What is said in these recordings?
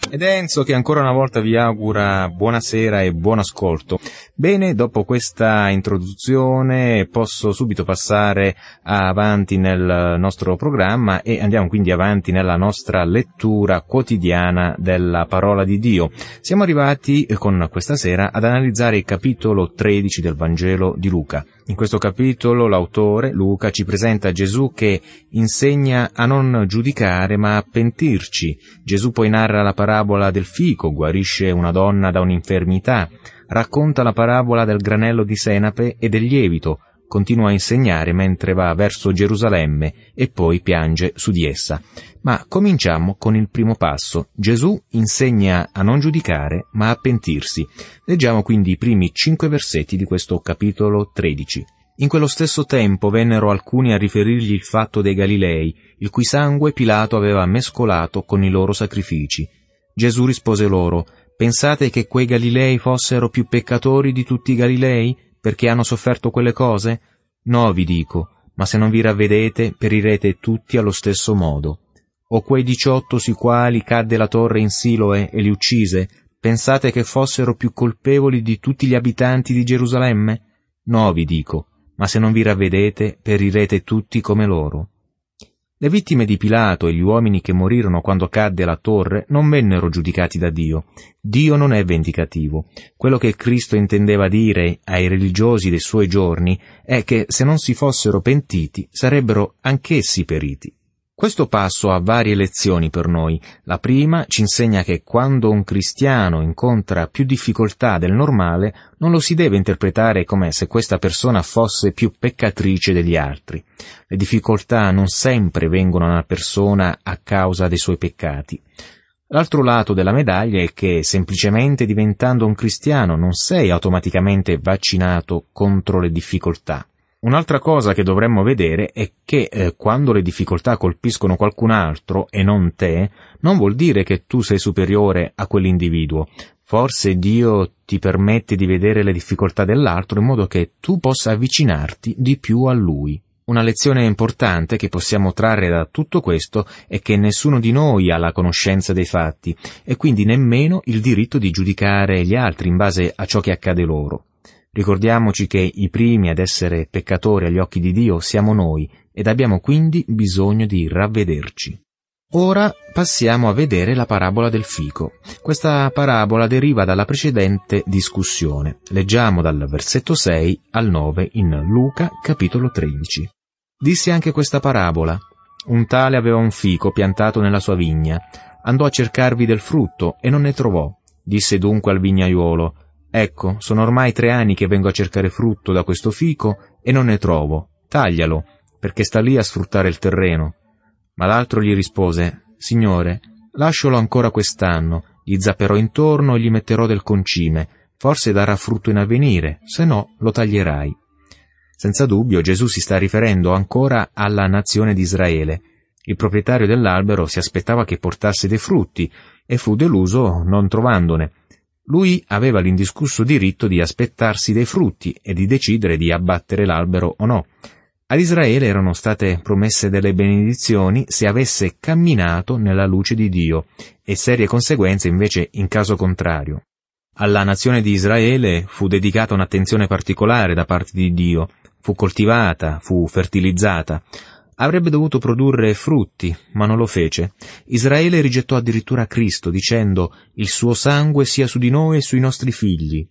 Ed è Enzo che ancora una volta vi augura buonasera e buon ascolto. Bene, dopo questa introduzione posso subito passare avanti nel nostro programma e andiamo quindi avanti nella nostra lettura quotidiana della parola di Dio. Siamo arrivati con questa sera ad analizzare il capitolo 13 del Vangelo di Luca. In questo capitolo l'autore, Luca, ci presenta Gesù che insegna a non giudicare ma a pentirci. Gesù poi narra la parabola del fico, guarisce una donna da un'infermità, racconta la parabola del granello di senape e del lievito, continua a insegnare mentre va verso Gerusalemme e poi piange su di essa. Ma cominciamo con il primo passo. Gesù insegna a non giudicare, ma a pentirsi. Leggiamo quindi i primi 5 versetti di questo capitolo 13. In quello stesso tempo vennero alcuni a riferirgli il fatto dei Galilei, il cui sangue Pilato aveva mescolato con i loro sacrifici. Gesù rispose loro: «Pensate che quei Galilei fossero più peccatori di tutti i Galilei, perché hanno sofferto quelle cose? No, vi dico, ma se non vi ravvedete, perirete tutti allo stesso modo. O quei 18 sui quali cadde la torre in Siloe e li uccise, pensate che fossero più colpevoli di tutti gli abitanti di Gerusalemme? No, vi dico, ma se non vi ravvedete, perirete tutti come loro». Le vittime di Pilato e gli uomini che morirono quando cadde la torre non vennero giudicati da Dio. Dio non è vendicativo. Quello che Cristo intendeva dire ai religiosi dei suoi giorni è che se non si fossero pentiti sarebbero anch'essi periti. Questo passo ha varie lezioni per noi. La prima ci insegna che quando un cristiano incontra più difficoltà del normale, non lo si deve interpretare come se questa persona fosse più peccatrice degli altri. Le difficoltà non sempre vengono a una persona a causa dei suoi peccati. L'altro lato della medaglia è che semplicemente diventando un cristiano non sei automaticamente vaccinato contro le difficoltà. Un'altra cosa che dovremmo vedere è che quando le difficoltà colpiscono qualcun altro e non te, non vuol dire che tu sei superiore a quell'individuo. Forse Dio ti permette di vedere le difficoltà dell'altro in modo che tu possa avvicinarti di più a Lui. Una lezione importante che possiamo trarre da tutto questo è che nessuno di noi ha la conoscenza dei fatti e quindi nemmeno il diritto di giudicare gli altri in base a ciò che accade loro. Ricordiamoci che i primi ad essere peccatori agli occhi di Dio siamo noi ed abbiamo quindi bisogno di ravvederci. Ora passiamo a vedere la parabola del fico. Questa parabola deriva dalla precedente discussione. Leggiamo dal versetto 6 al 9 in Luca capitolo 13. Disse anche questa parabola: un tale aveva un fico piantato nella sua vigna. Andò a cercarvi del frutto e non ne trovò. Disse dunque al vignaiuolo: «Ecco, sono ormai 3 anni che vengo a cercare frutto da questo fico e non ne trovo. Taglialo, perché sta lì a sfruttare il terreno». Ma l'altro gli rispose: «Signore, lascialo ancora quest'anno, gli zapperò intorno e gli metterò del concime. Forse darà frutto in avvenire, se no lo taglierai». Senza dubbio Gesù si sta riferendo ancora alla nazione di Israele. Il proprietario dell'albero si aspettava che portasse dei frutti e fu deluso non trovandone. Lui aveva l'indiscusso diritto di aspettarsi dei frutti e di decidere di abbattere l'albero o no. Ad Israele erano state promesse delle benedizioni se avesse camminato nella luce di Dio e serie conseguenze invece in caso contrario. Alla nazione di Israele fu dedicata un'attenzione particolare da parte di Dio, fu coltivata, fu fertilizzata. Avrebbe dovuto produrre frutti, ma non lo fece. Israele rigettò addirittura Cristo, dicendo: «Il suo sangue sia su di noi e sui nostri figli».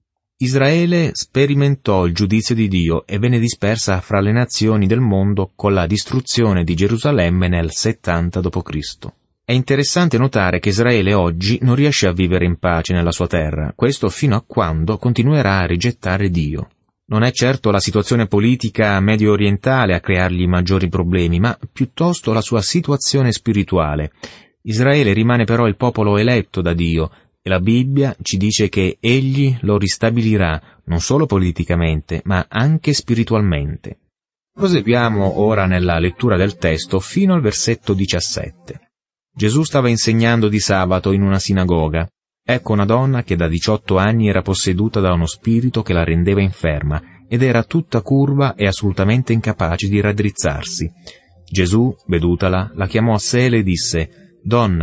Israele sperimentò il giudizio di Dio e venne dispersa fra le nazioni del mondo con la distruzione di Gerusalemme nel 70 d.C. È interessante notare che Israele oggi non riesce a vivere in pace nella sua terra, questo fino a quando continuerà a rigettare Dio. Non è certo la situazione politica medio orientale a creargli maggiori problemi, ma piuttosto la sua situazione spirituale. Israele rimane però il popolo eletto da Dio, e la Bibbia ci dice che Egli lo ristabilirà, non solo politicamente, ma anche spiritualmente. Proseguiamo ora nella lettura del testo fino al versetto 17. Gesù stava insegnando di sabato in una sinagoga. Ecco una donna che da 18 anni era posseduta da uno spirito che la rendeva inferma ed era tutta curva e assolutamente incapace di raddrizzarsi. Gesù, vedutala, la chiamò a sé e le disse: «Donna,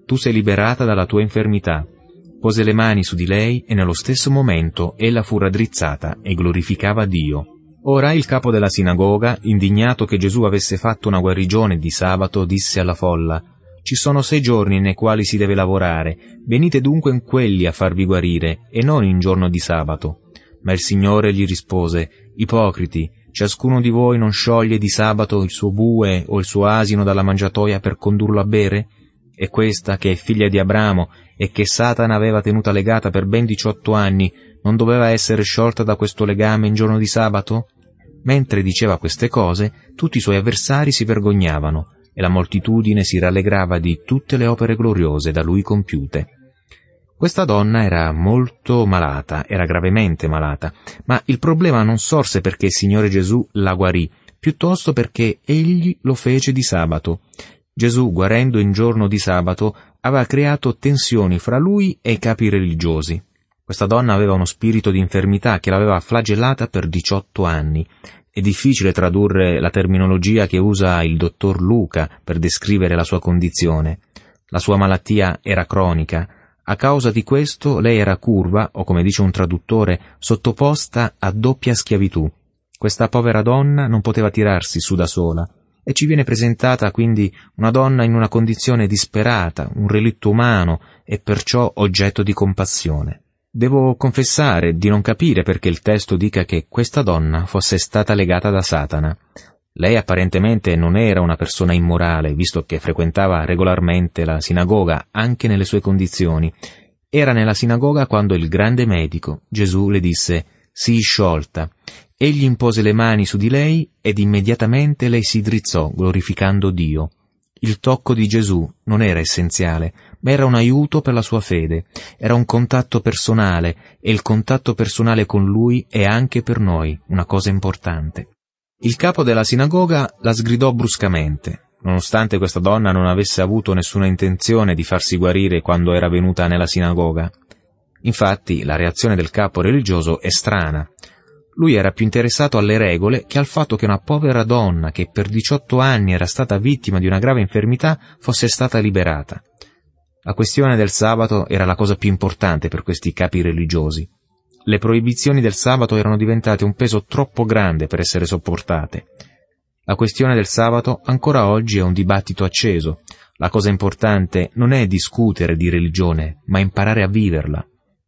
tu sei liberata dalla tua infermità». Pose le mani su di lei e nello stesso momento ella fu raddrizzata e glorificava Dio. Ora il capo della sinagoga, indignato che Gesù avesse fatto una guarigione di sabato, disse alla folla: «Ci sono 6 giorni nei quali si deve lavorare, venite dunque in quelli a farvi guarire, e non in giorno di sabato». Ma il Signore gli rispose: «Ipocriti, ciascuno di voi non scioglie di sabato il suo bue o il suo asino dalla mangiatoia per condurlo a bere? E questa, che è figlia di Abramo e che Satana aveva tenuta legata per ben 18 anni, non doveva essere sciolta da questo legame in giorno di sabato?» Mentre diceva queste cose, tutti i suoi avversari si vergognavano, e la moltitudine si rallegrava di tutte le opere gloriose da lui compiute. Questa donna era molto malata, era gravemente malata, ma il problema non sorse perché il Signore Gesù la guarì, piuttosto perché egli lo fece di sabato. Gesù, guarendo in giorno di sabato, aveva creato tensioni fra lui e i capi religiosi. Questa donna aveva uno spirito di infermità che l'aveva flagellata per 18 anni. È difficile tradurre la terminologia che usa il dottor Luca per descrivere la sua condizione. La sua malattia era cronica. A causa di questo lei era curva, o come dice un traduttore, sottoposta a doppia schiavitù. Questa povera donna non poteva tirarsi su da sola, e ci viene presentata quindi una donna in una condizione disperata, un relitto umano e perciò oggetto di compassione. Devo confessare di non capire perché il testo dica che questa donna fosse stata legata da Satana. Lei apparentemente non era una persona immorale, visto che frequentava regolarmente la sinagoga anche nelle sue condizioni. Era nella sinagoga quando il grande medico, Gesù, le disse: «Sii sciolta». Egli impose le mani su di lei ed immediatamente lei si drizzò, glorificando Dio. Il tocco di Gesù non era essenziale, ma era un aiuto per la sua fede. Era un contatto personale, e il contatto personale con Lui è anche per noi una cosa importante. Il capo della sinagoga la sgridò bruscamente, nonostante questa donna non avesse avuto nessuna intenzione di farsi guarire quando era venuta nella sinagoga. Infatti, la reazione del capo religioso è strana. Lui era più interessato alle regole che al fatto che una povera donna che per 18 anni era stata vittima di una grave infermità fosse stata liberata. La questione del sabato era la cosa più importante per questi capi religiosi. Le proibizioni del sabato erano diventate un peso troppo grande per essere sopportate. La questione del sabato ancora oggi è un dibattito acceso. La cosa importante non è discutere di religione, ma imparare a viverla.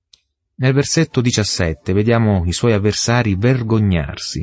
Nel versetto 17 vediamo i suoi avversari vergognarsi.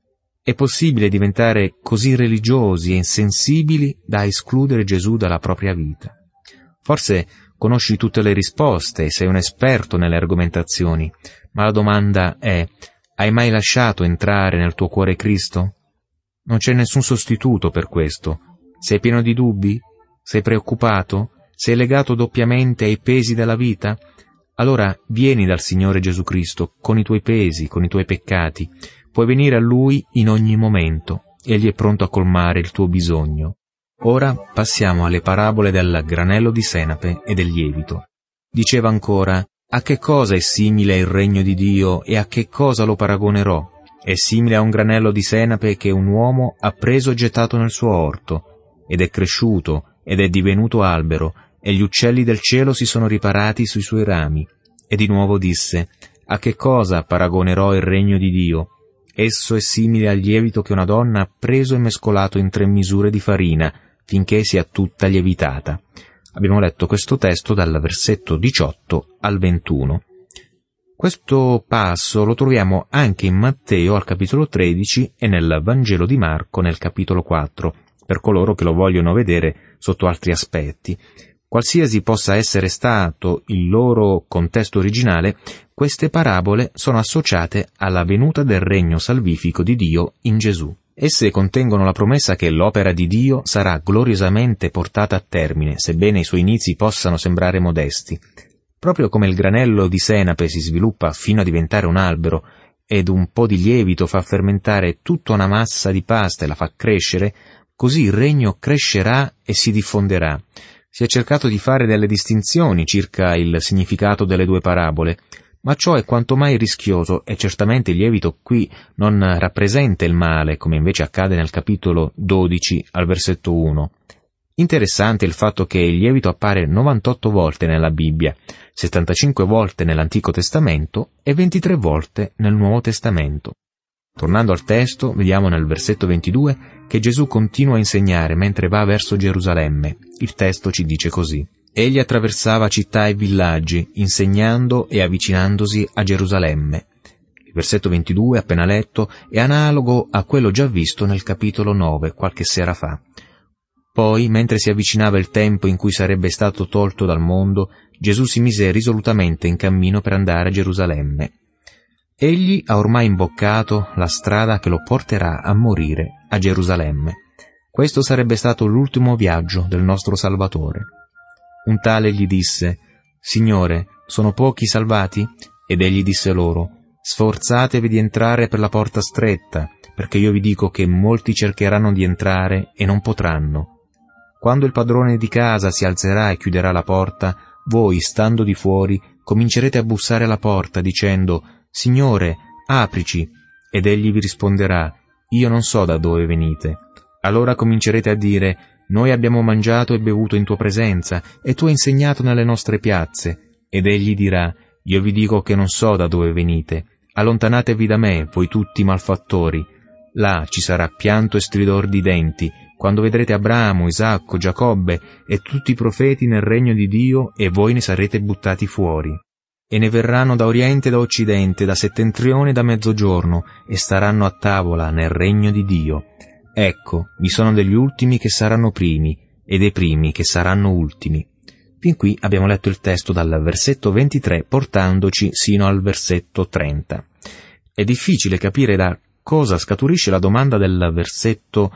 È possibile diventare così religiosi e insensibili da escludere Gesù dalla propria vita. Forse conosci tutte le risposte e sei un esperto nelle argomentazioni, ma la domanda è: hai mai lasciato entrare nel tuo cuore Cristo? Non c'è nessun sostituto per questo. Sei pieno di dubbi? Sei preoccupato? Sei legato doppiamente ai pesi della vita? Allora vieni dal Signore Gesù Cristo con i tuoi pesi, con i tuoi peccati. Puoi venire a Lui in ogni momento. Egli è pronto a colmare il tuo bisogno. Ora passiamo alle parabole del granello di senape e del lievito. Diceva ancora: a che cosa è simile il regno di Dio e a che cosa lo paragonerò? È simile a un granello di senape che un uomo ha preso e gettato nel suo orto, ed è cresciuto, ed è divenuto albero, e gli uccelli del cielo si sono riparati sui suoi rami. E di nuovo disse: a che cosa paragonerò il regno di Dio? Esso è simile al lievito che una donna ha preso e mescolato in 3 misure di farina, finché sia tutta lievitata. Abbiamo letto questo testo dal versetto 18 al 21. Questo passo lo troviamo anche in Matteo al capitolo 13 e nel Vangelo di Marco nel capitolo 4, per coloro che lo vogliono vedere sotto altri aspetti. Qualsiasi possa essere stato il loro contesto originale, queste parabole sono associate alla venuta del regno salvifico di Dio in Gesù. Esse contengono la promessa che l'opera di Dio sarà gloriosamente portata a termine, sebbene i suoi inizi possano sembrare modesti. Proprio come il granello di senape si sviluppa fino a diventare un albero, ed un po' di lievito fa fermentare tutta una massa di pasta e la fa crescere, così il regno crescerà e si diffonderà. Si è cercato di fare delle distinzioni circa il significato delle 2 parabole, ma ciò è quanto mai rischioso e certamente il lievito qui non rappresenta il male, come invece accade nel capitolo 12 al versetto 1. Interessante il fatto che il lievito appare 98 volte nella Bibbia, 75 volte nell'Antico Testamento e 23 volte nel Nuovo Testamento. Tornando al testo, vediamo nel versetto 22 che Gesù continua a insegnare mentre va verso Gerusalemme. Il testo ci dice così: Egli attraversava città e villaggi, insegnando e avvicinandosi a Gerusalemme. Il versetto 22, appena letto, è analogo a quello già visto nel capitolo 9, qualche sera fa. Poi, mentre si avvicinava il tempo in cui sarebbe stato tolto dal mondo, Gesù si mise risolutamente in cammino per andare a Gerusalemme. Egli ha ormai imboccato la strada che lo porterà a morire a Gerusalemme. Questo sarebbe stato l'ultimo viaggio del nostro Salvatore. Un tale gli disse: «Signore, sono pochi salvati?» Ed egli disse loro: «Sforzatevi di entrare per la porta stretta, perché io vi dico che molti cercheranno di entrare e non potranno. Quando il padrone di casa si alzerà e chiuderà la porta, voi, stando di fuori, comincerete a bussare alla porta, dicendo: Signore, aprici. Ed egli vi risponderà: Io non so da dove venite. Allora comincerete a dire: Noi abbiamo mangiato e bevuto in tua presenza, e tu hai insegnato nelle nostre piazze. Ed egli dirà: Io vi dico che non so da dove venite. Allontanatevi da me, voi tutti malfattori. Là ci sarà pianto e stridor di denti, quando vedrete Abramo, Isacco, Giacobbe e tutti i profeti nel regno di Dio, e voi ne sarete buttati fuori. E ne verranno da oriente e da occidente, da settentrione e da mezzogiorno, e staranno a tavola nel regno di Dio. Ecco, vi sono degli ultimi che saranno primi, e dei primi che saranno ultimi». Fin qui abbiamo letto il testo dal versetto 23 portandoci sino al versetto 30. È difficile capire da cosa scaturisce la domanda del versetto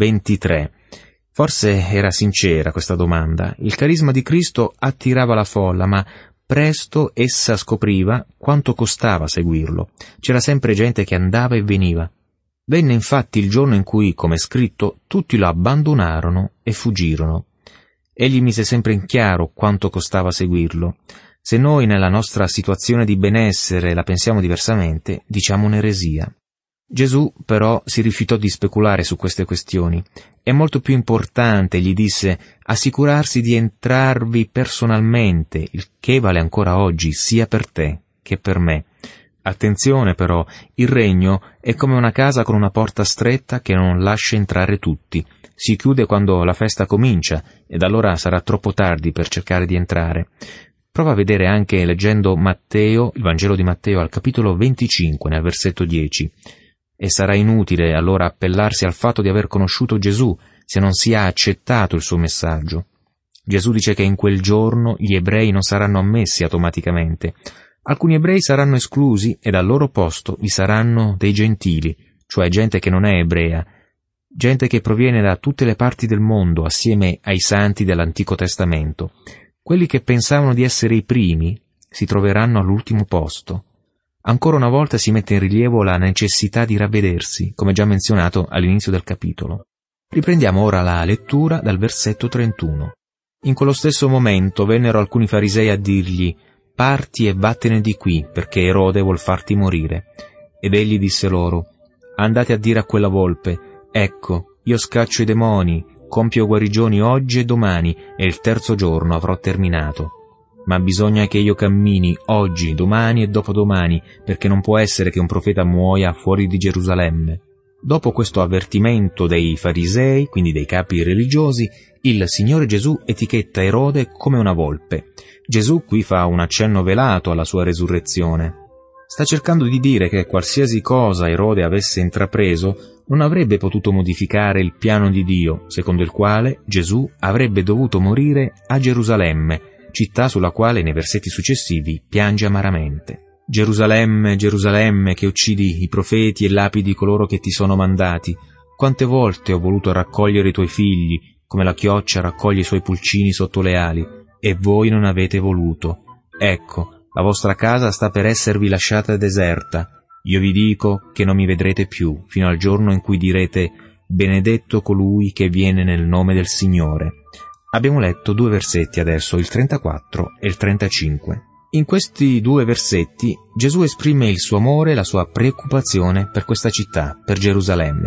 23. Forse era sincera questa domanda. Il carisma di Cristo attirava la folla, ma presto essa scopriva quanto costava seguirlo. C'era sempre gente che andava e veniva. Venne infatti il giorno in cui, come è scritto, tutti lo abbandonarono e fuggirono. Egli mise sempre in chiaro quanto costava seguirlo. Se noi nella nostra situazione di benessere la pensiamo diversamente, diciamo un'eresia. Gesù però si rifiutò di speculare su queste questioni. È molto più importante, gli disse, assicurarsi di entrarvi personalmente, il che vale ancora oggi sia per te che per me. Attenzione però, il regno è come una casa con una porta stretta che non lascia entrare tutti. Si chiude quando la festa comincia, ed allora sarà troppo tardi per cercare di entrare. Prova a vedere anche leggendo Matteo, il Vangelo di Matteo al capitolo 25, nel versetto 10. E sarà inutile allora appellarsi al fatto di aver conosciuto Gesù se non si ha accettato il suo messaggio. Gesù dice che in quel giorno gli ebrei non saranno ammessi automaticamente. Alcuni ebrei saranno esclusi ed al loro posto vi saranno dei gentili, cioè gente che non è ebrea, gente che proviene da tutte le parti del mondo assieme ai santi dell'Antico Testamento. Quelli che pensavano di essere i primi si troveranno all'ultimo posto. Ancora una volta si mette in rilievo la necessità di ravvedersi, come già menzionato all'inizio del capitolo. Riprendiamo ora la lettura dal versetto 31. In quello stesso momento vennero alcuni farisei a dirgli: «Parti e vattene di qui, perché Erode vuol farti morire». Ed egli disse loro: «Andate a dire a quella volpe: ecco, io scaccio i demoni, compio guarigioni oggi e domani, e il terzo giorno avrò terminato. Ma bisogna che io cammini oggi, domani e dopodomani, perché non può essere che un profeta muoia fuori di Gerusalemme». Dopo questo avvertimento dei farisei, quindi dei capi religiosi, il Signore Gesù etichetta Erode come una volpe. Gesù qui fa un accenno velato alla sua resurrezione. Sta cercando di dire che qualsiasi cosa Erode avesse intrapreso non avrebbe potuto modificare il piano di Dio, secondo il quale Gesù avrebbe dovuto morire a Gerusalemme, città sulla quale nei versetti successivi piange amaramente. «Gerusalemme, Gerusalemme, che uccidi i profeti e lapidi coloro che ti sono mandati, quante volte ho voluto raccogliere i tuoi figli, come la chioccia raccoglie i suoi pulcini sotto le ali, e voi non avete voluto. Ecco, la vostra casa sta per esservi lasciata deserta. Io vi dico che non mi vedrete più, fino al giorno in cui direte: benedetto colui che viene nel nome del Signore». Abbiamo letto 2 versetti adesso, il 34 e il 35. In questi 2 versetti Gesù esprime il suo amore e la sua preoccupazione per questa città, per Gerusalemme.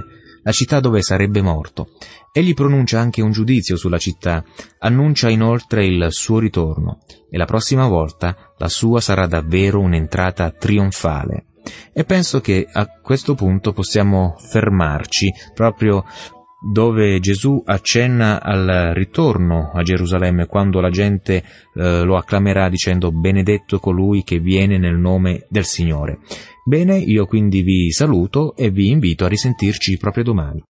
la città dove sarebbe morto. Egli pronuncia anche un giudizio sulla città, annuncia inoltre il suo ritorno, e la prossima volta la sua sarà davvero un'entrata trionfale. E penso che a questo punto possiamo fermarci proprio dove Gesù accenna al ritorno a Gerusalemme, quando la gente lo acclamerà dicendo: benedetto colui che viene nel nome del Signore. Bene, io quindi vi saluto e vi invito a risentirci proprio domani.